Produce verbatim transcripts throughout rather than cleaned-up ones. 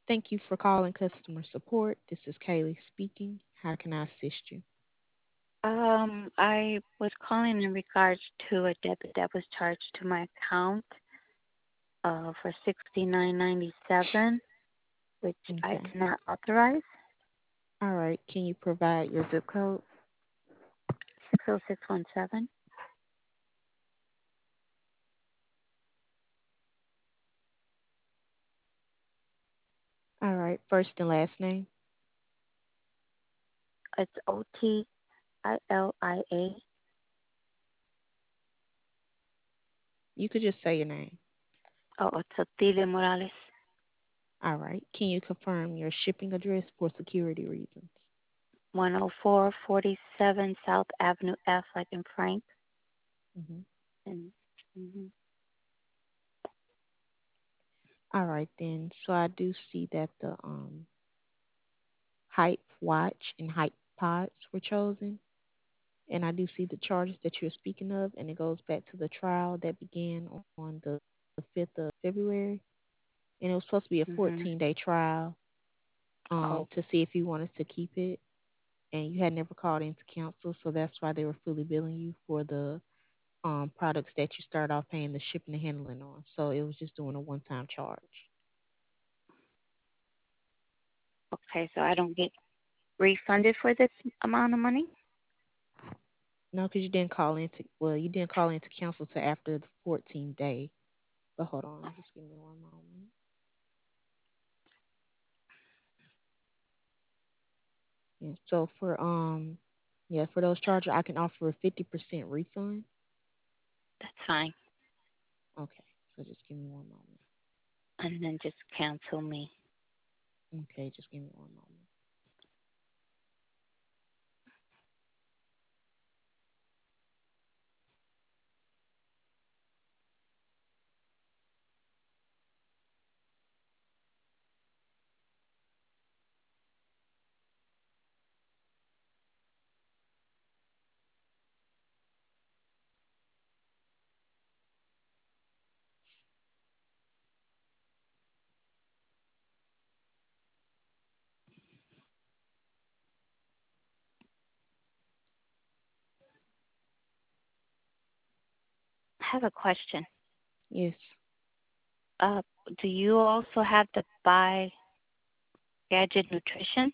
Thank you for calling customer support. This is Kaylee speaking. How can I assist you? Um, I was calling in regards to a debit that was charged to my account uh, for sixty nine ninety seven, which I Okay. did not authorize. All right. Can you provide your zip code? Six zero six one seven. All right. First and last name. It's O T I L I A. You could just say your name. Oh, it's Otilia Morales. All right. Can you confirm your shipping address for security reasons? One oh four forty seven South Avenue F, like in Frank. hmm And hmm All right then. So I do see that the um height watch and height pods were chosen, and I do see the charges that you're speaking of, and it goes back to the trial that began on the fifth of February, and it was supposed to be a hmm fourteen day trial um, Oh, to see if you wanted to keep it, and you had never called into council, so that's why they were fully billing you for the um, products that you start off paying the shipping and handling on. So it was just doing a one time charge. okay. So I don't get refunded for this amount of money. No, because you didn't call into well, you didn't call into council till after the fourteenth day. But hold on, just give me one moment. Yeah, so for um, yeah, for those charges, I can offer a fifty percent refund. That's fine. Okay, so just give me one moment. And then just cancel me. Okay, just give me one moment. I have a question. Yes. Uh, do you also have the buy gadget nutrition?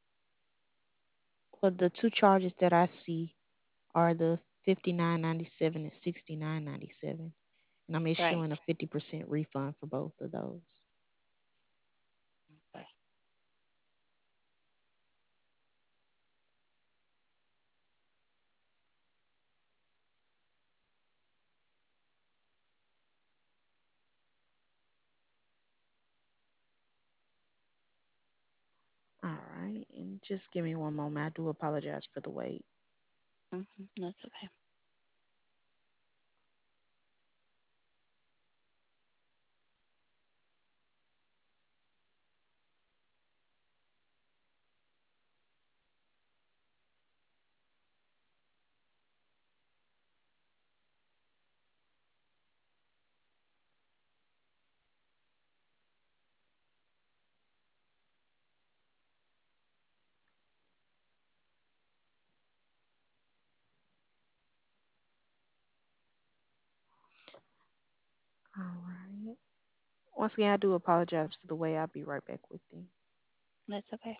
Well, the two charges that I see are the fifty nine ninety seven and sixty nine ninety seven, and I'm Right. issuing a fifty percent refund for both of those. Okay. All right, and just give me one moment. I do apologize for the wait. Mm-hmm. That's okay. All right. Once again, I do apologize for the wait. I'll be right back with you. That's okay.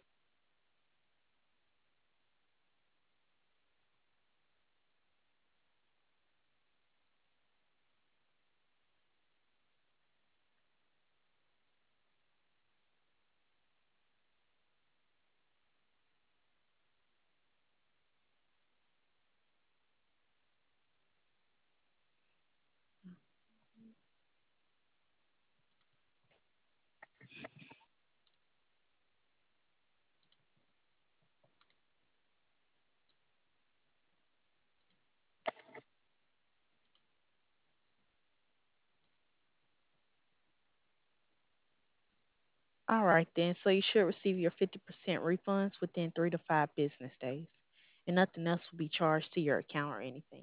All right, then. So you should receive your fifty percent refunds within three to five business days, and nothing else will be charged to your account or anything.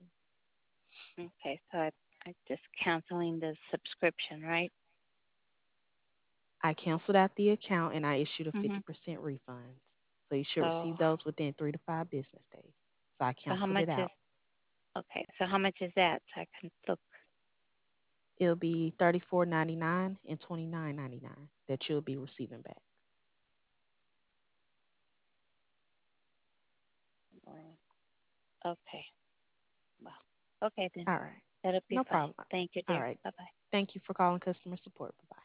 Okay. So I, I just canceling the subscription, right? I canceled out the account and I issued a Mhm. fifty percent refund. So you should So receive those within three to five business days. So I so how canceled much it is out. okay? So how much is that? So I can look. It'll be thirty four ninety nine and twenty nine ninety nine that you'll be receiving back. Okay. Well. Okay then. All right. That'll be No fine. problem. Thank you, All dear. right. Bye bye. Thank you for calling customer support. Bye bye.